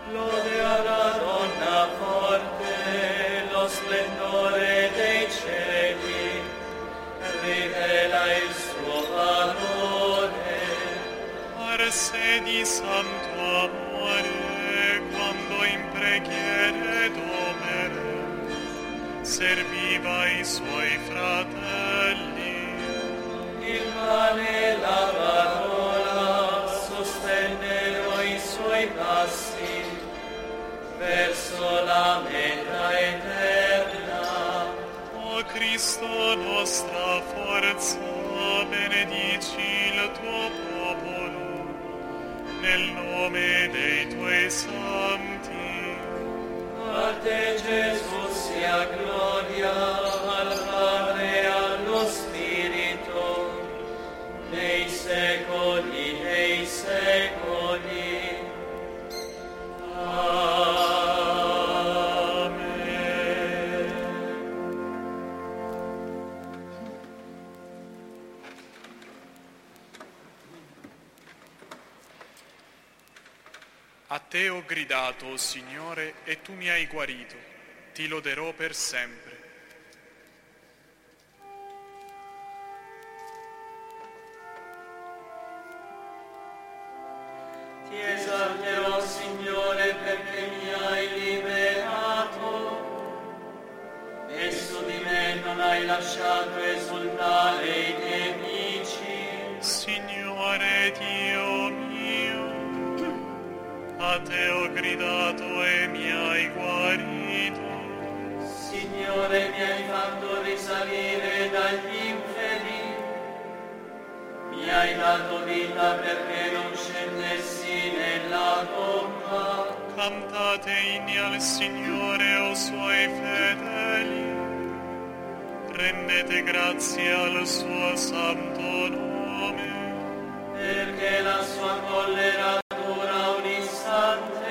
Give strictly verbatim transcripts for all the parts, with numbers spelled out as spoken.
Lode alla donna forte, lo splendore dei cieli, rivela il suo valore. Arse di santo amore, quando in preghiere d'opere serviva i suoi fratelli. Il pane e la parola sostennero i suoi passi verso la meta eterna. O Cristo, nostra forza, benedici il tuo popolo nel nome dei tuoi santi. A te, Gesù, sia gloria, al Padre e allo Spirito, nei secoli dei secoli. A te ho gridato, o Signore, e tu mi hai guarito. Ti loderò per sempre. Ti esalterò, Signore, perché mi hai liberato e su di me non hai lasciato esultare i nemici. Signore Dio mio, a te ho gridato e mi hai guarito. Signore, mi hai fatto risalire dagli inferi, mi hai dato vita perché non scendessi nella tomba. Cantate inni al Signore, o suoi fedeli, rendete grazie al suo santo nome. Perché la sua collera dura un istante,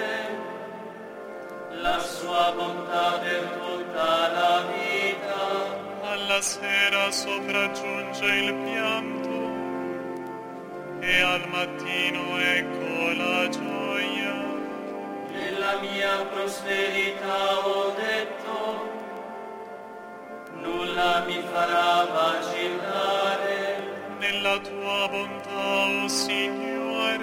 la sua bontà per tutta la vita. Alla sera sopraggiunge il pianto e al mattino ecco la gioia. Nella mia prosperità ho detto, nulla mi farà vacillare. Nella tua bontà, o Signore,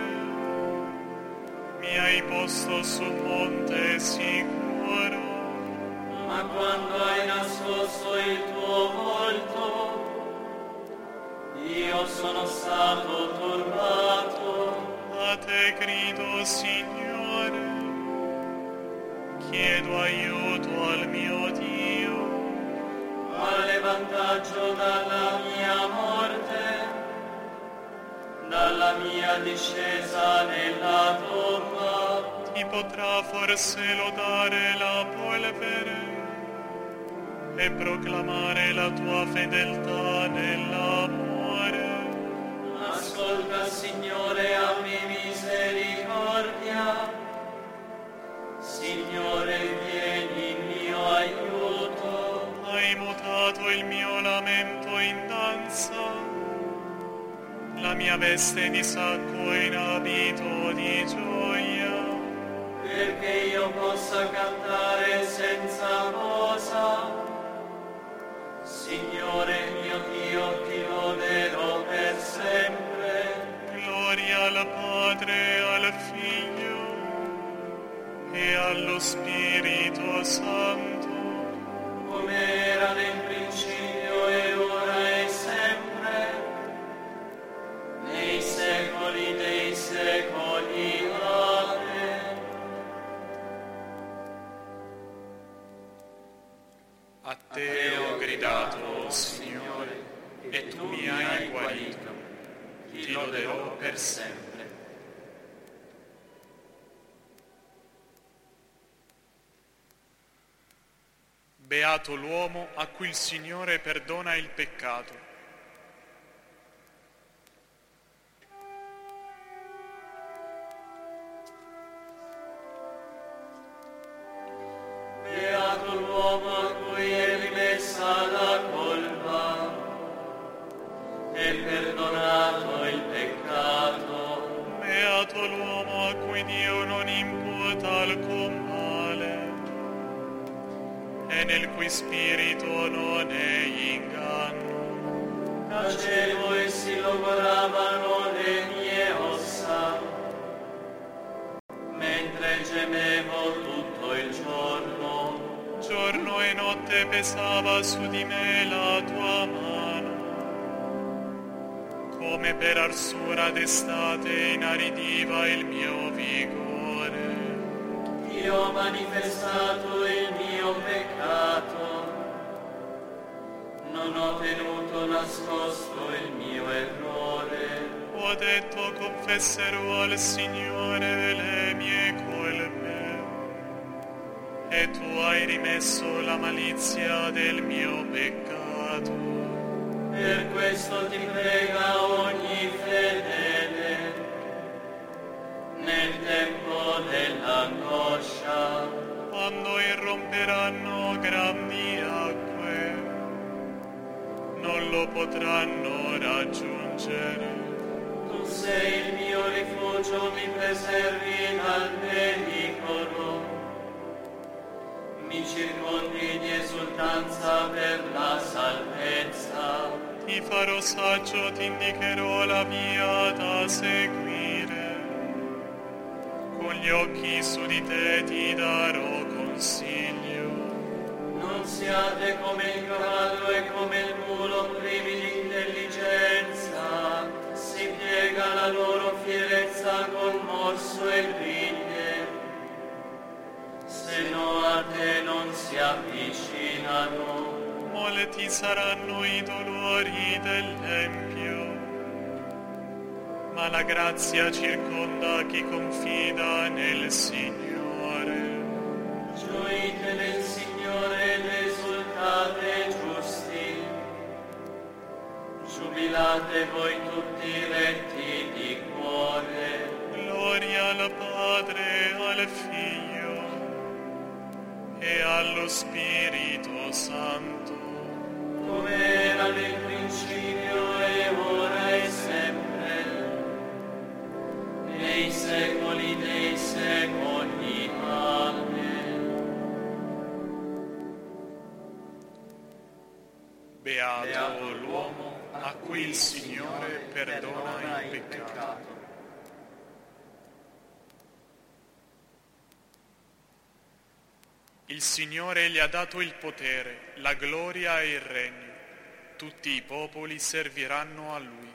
mi hai posto su ponte sicuro. Ma quando hai nascosto il tuo volto, io sono stato turbato. A te grido, Signore, chiedo aiuto al mio Dio. Quale vantaggio dalla mia morte, dalla mia discesa nella tomba? Ti potrà forse lodare la polvere e proclamare la tua fedeltà nell'amore. Ascolta, Signore, abbi misericordia. Signore, vieni in mio aiuto. Hai mutato il mio lamento in danza, la mia veste di sacco in abito di gioia. Perché io possa cantare senza posa, Signore mio Dio, ti loderò per sempre. Gloria al Padre, al Figlio e allo Spirito Santo, come era nel principio e ora e sempre, nei secoli dei secoli. Amen. A te ho gridato, o Signore, e tu mi hai guarito. Ti loderò per sempre. Beato l'uomo a cui il Signore perdona il peccato. Beato l'uomo a cui è rimessa la colpa e perdonato il peccato. Beato l'uomo a cui Dio non imputa alcun e nel cui spirito non è inganno. Tacevo e si logoravano le mie ossa, mentre gemevo tutto il giorno. Giorno e notte pesava su di me la tua mano, come per arsura d'estate inaridiva il mio vigore. Io ho manifestato il mio peccato, non ho tenuto nascosto il mio errore. Ho detto: confesserò al Signore le mie colpe, e tu hai rimesso la malizia del mio peccato. Per questo ti prega ogni fedele, nel tempo dell'angoscia. Quando irromperanno grandi acque, non lo potranno raggiungere. Tu sei il mio rifugio, mi preservi dal pericolo, mi circondi di esultanza per la salvezza. Ti farò saggio, ti indicherò la via da seguire, con gli occhi su di te ti darò consiglio. Non siate come il cavallo e come il mulo privi di intelligenza, si piega la loro fierezza con morso e griglie, se no a te non si avvicinano. Molti saranno i dolori dell'empio, ma la grazia circonda chi confida nel Signore. Gioite nel Signore ed esultate giusti, giubilate voi tutti retti di cuore. Gloria al Padre, al Figlio e allo Spirito Santo, come era nel principio e ora e sempre, nei secoli dei secoli. Amen. beato, beato l'uomo a cui il Signore perdona il peccato. Il Signore gli ha dato il potere, la gloria e il regno. Tutti i popoli serviranno a Lui.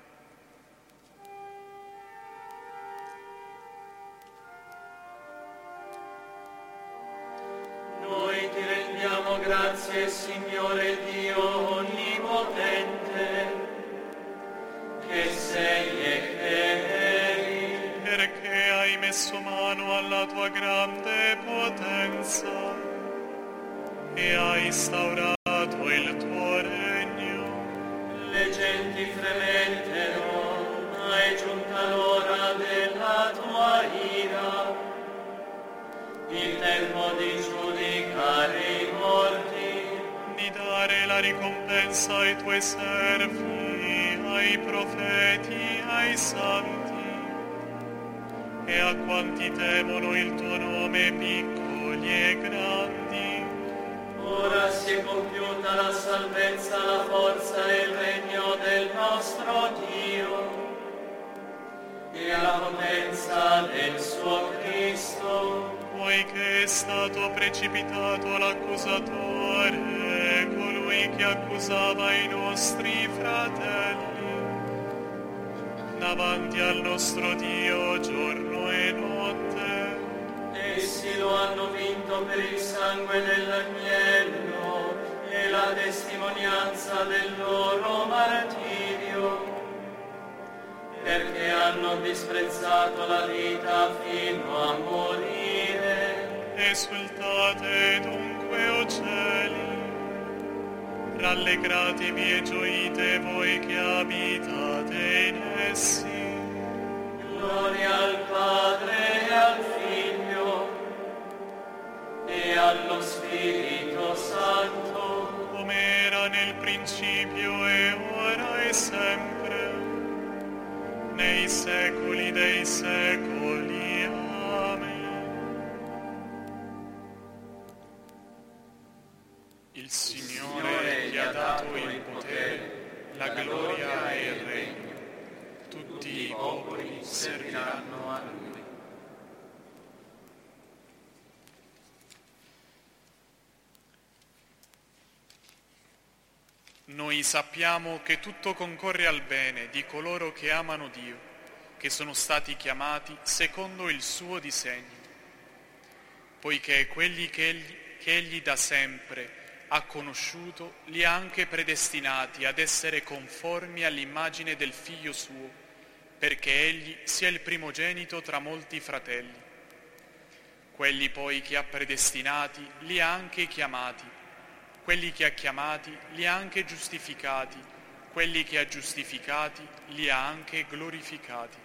Noi ti rendiamo grazie, Signore Dio onnipotente, che sei e che eri, perché hai messo mano alla tua grande potenza e hai instaurato il tuo regno. le genti fremettero, ma è giunta l'ora della tua ira, il tempo di giudicare i morti, di dare la ricompensa ai tuoi servi, ai profeti, ai santi e a quanti temono il tuo nome, piccoli e grandi. Ora si è compiuta la salvezza, la forza e il regno del nostro Dio e alla potenza del suo Cristo. Poiché è stato precipitato l'accusatore, colui che accusava i nostri fratelli, davanti al nostro Dio giorno e notte. Essi lo hanno vinto per il sangue dell'agnello e la testimonianza del loro martirio, perché hanno disprezzato la vita fino a morire. Esultate dunque, o cieli, rallegratevi e gioite voi che abitate in essi. Gloria al Padre e al Figlio e allo Spirito Santo, come era nel principio e ora e sempre, nei secoli dei secoli. Amen. popoli serviranno a Lui. Noi sappiamo che tutto concorre al bene di coloro che amano Dio, che sono stati chiamati secondo il suo disegno, poiché quelli che Egli, che egli da sempre ha conosciuto li ha anche predestinati ad essere conformi all'immagine del Figlio suo, perché Egli sia il primogenito tra molti fratelli. Quelli poi che ha predestinati li ha anche chiamati, quelli che ha chiamati li ha anche giustificati, quelli che ha giustificati li ha anche glorificati.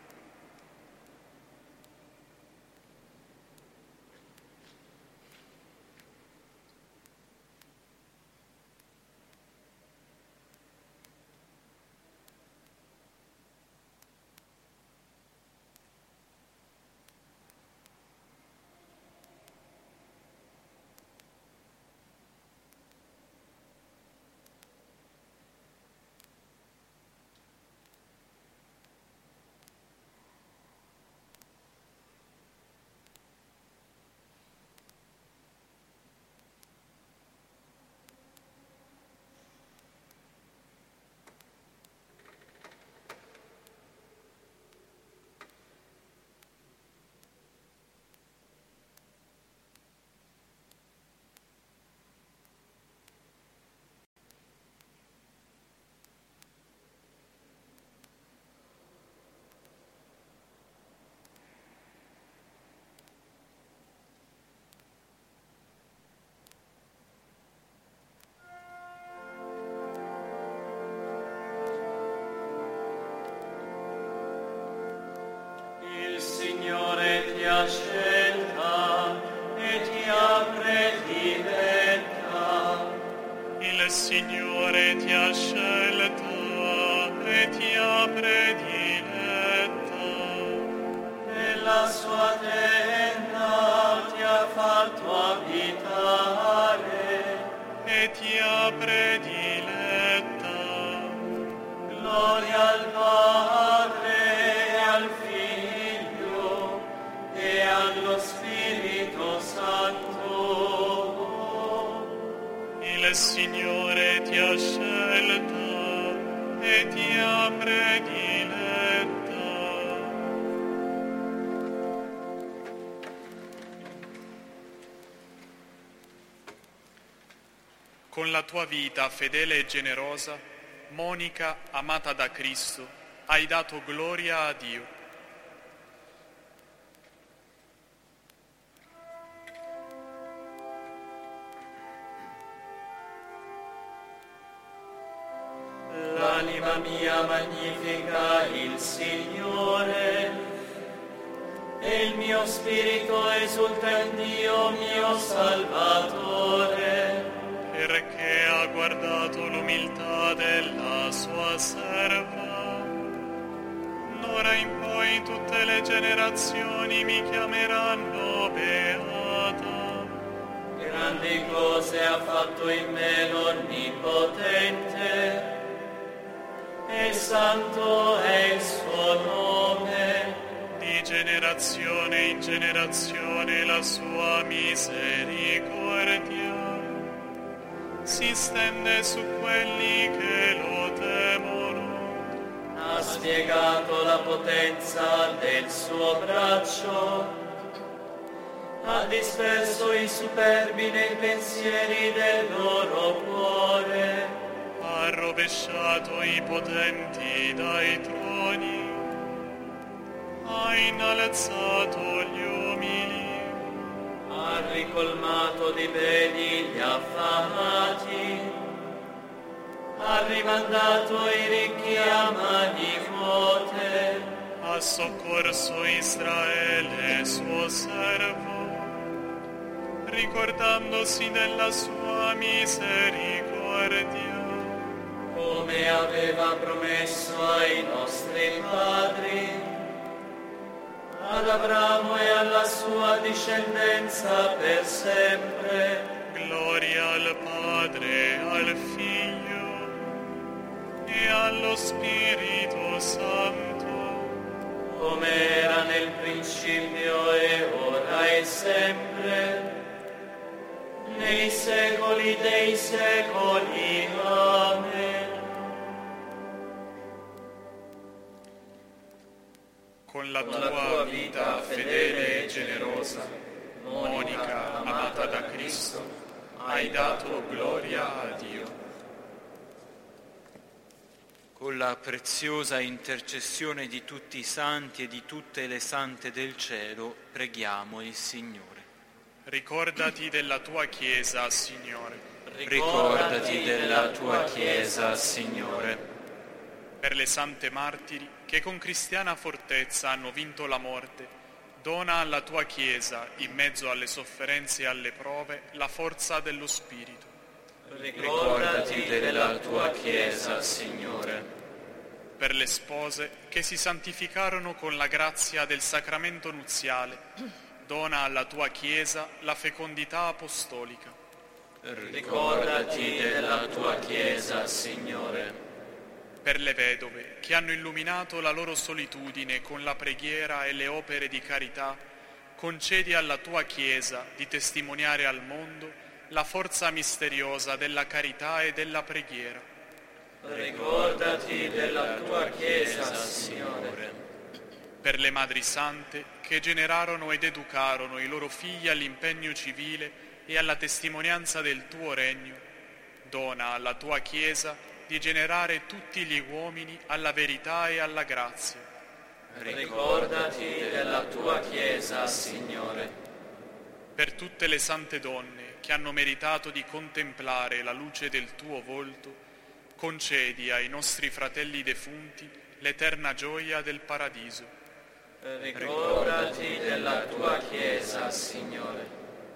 Signore ti ha scelta e ti ha prediletta. Il Signore ti ha scelta e ti ha prediletta. Nella sua tenda ti ha fatto abitare e ti ha prediletta. Gloria al Padre e al Figlio e allo Spirito Santo. Il Signore ti ha scelta e ti ha prediletta. Con la tua vita fedele e generosa, Monica, amata da Cristo, hai dato gloria a Dio. L'anima mia magnifica il Signore e il mio spirito esulta in Dio mio Salvatore, perché ha guardato l'umiltà della sua serva. D'ora in poi tutte le generazioni mi chiameranno beata. grandi cose ha fatto in me l'Onnipotente, e santo è il suo nome. Di generazione in generazione la sua misericordia si stende su quelli che lo temono. Ha spiegato la potenza del suo braccio, ha disperso i superbi nei pensieri del loro cuore. Ha rovesciato i potenti dai troni, ha innalzato gli umili, Ha ricolmato di beni gli affamati, ha rimandato i ricchi a mani vuote. ha soccorso Israele, suo servo, ricordandosi della sua misericordia. Come aveva promesso ai nostri padri, ad Abramo e alla sua discendenza per sempre. Gloria al Padre, al Figlio e allo Spirito Santo, principio e ora e sempre, nei secoli dei secoli. Amen. Con la tua vita fedele e generosa, Monica, amata da Cristo, hai dato gloria a Dio. Con la preziosa intercessione di tutti i santi e di tutte le sante del cielo, preghiamo il Signore. Ricordati della tua Chiesa, Signore. Ricordati della tua Chiesa, Signore. Per le sante martiri che con cristiana fortezza hanno vinto la morte, dona alla tua Chiesa, in mezzo alle sofferenze e alle prove, la forza dello Spirito. Ricordati della tua Chiesa, Signore. Per le spose che si santificarono con la grazia del sacramento nuziale, dona alla tua Chiesa la fecondità apostolica. Ricordati della tua Chiesa, Signore. Per le vedove che hanno illuminato la loro solitudine con la preghiera e le opere di carità, concedi alla tua Chiesa di testimoniare al mondo la forza misteriosa della carità e della preghiera. Ricordati della tua Chiesa, Signore. Per le madri sante che generarono ed educarono i loro figli all'impegno civile e alla testimonianza del tuo regno, dona alla tua Chiesa di generare tutti gli uomini alla verità e alla grazia. Ricordati della tua Chiesa, Signore. Per tutte le sante donne che hanno meritato di contemplare la luce del tuo volto, concedi ai nostri fratelli defunti l'eterna gioia del paradiso. Ricordati della tua Chiesa, Signore.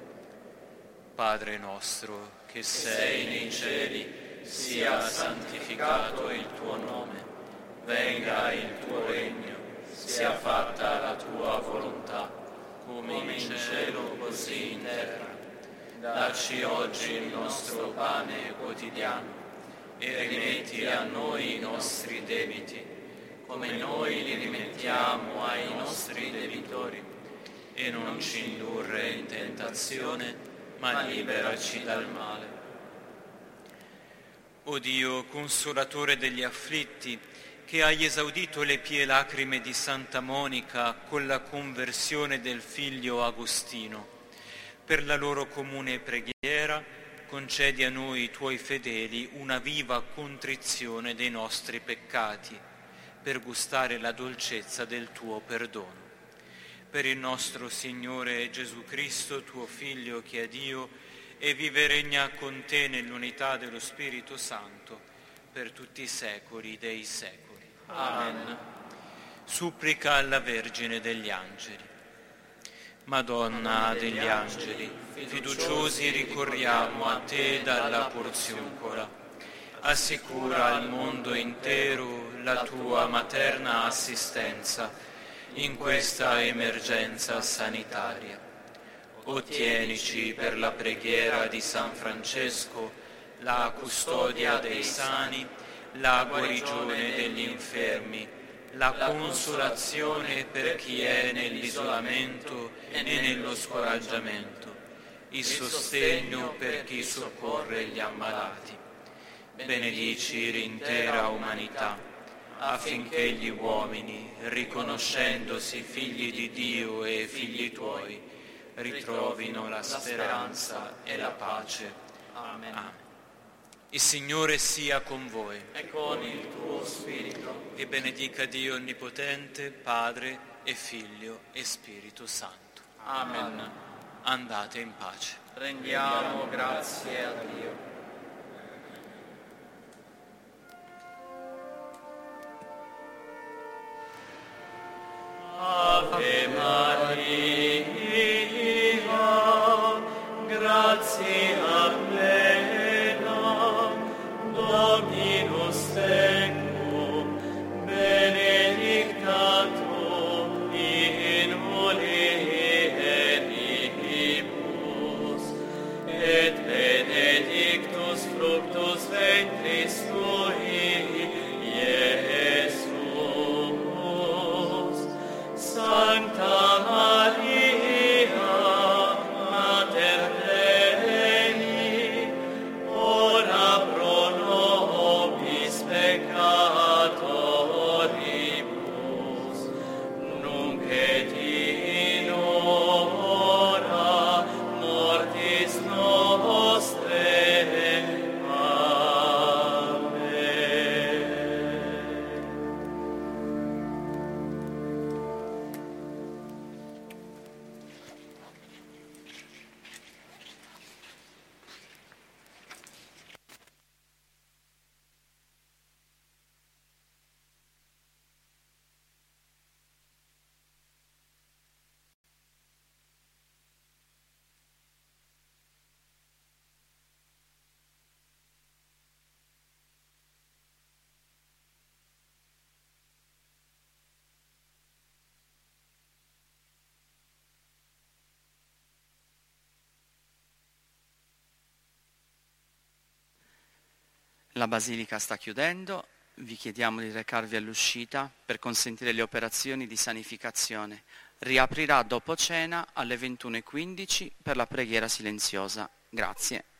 Padre nostro, che sei nei cieli, sia santificato il tuo nome, venga il tuo regno, sia fatta la tua volontà, come in cielo così in terra. Dacci oggi il nostro pane quotidiano e rimetti a noi i nostri debiti, come noi li rimettiamo ai nostri debitori, e non ci indurre in tentazione, ma liberaci dal male. O Dio, consolatore degli afflitti, che hai esaudito le pie lacrime di Santa Monica con la conversione del figlio Agostino, per la loro comune preghiera concedi a noi, tuoi fedeli, una viva contrizione dei nostri peccati, per gustare la dolcezza del tuo perdono. Per il nostro Signore Gesù Cristo, tuo Figlio, che è Dio, e vive e regna con te nell'unità dello Spirito Santo, per tutti i secoli dei secoli. Amen. Supplica alla Vergine degli Angeli. Madonna degli Angeli, fiduciosi ricorriamo a te dalla porziuncola. Assicura al mondo intero la tua materna assistenza in questa emergenza sanitaria. Ottienici per la preghiera di San Francesco la custodia dei sani, la guarigione degli infermi, la consolazione per chi è nell'isolamento e nello scoraggiamento, il sostegno per chi soccorre gli ammalati. Benedici l'intera umanità, affinché gli uomini, riconoscendosi figli di Dio e figli tuoi, ritrovino la speranza e la pace. Amen. Amen. Il Signore sia con voi. E con il tuo spirito. E benedica Dio Onnipotente, Padre e Figlio e Spirito Santo. Amen. Andate in pace. Rendiamo grazie a Dio. Ave Maria, gratia plena, Dominus tecum, benedicta tu in mulieribus, et benedictus fructus ventris tui, Iesus. Sancta La Basilica sta chiudendo, vi chiediamo di recarvi all'uscita per consentire le operazioni di sanificazione. Riaprirà dopo cena alle ventuno e quindici per la preghiera silenziosa. Grazie.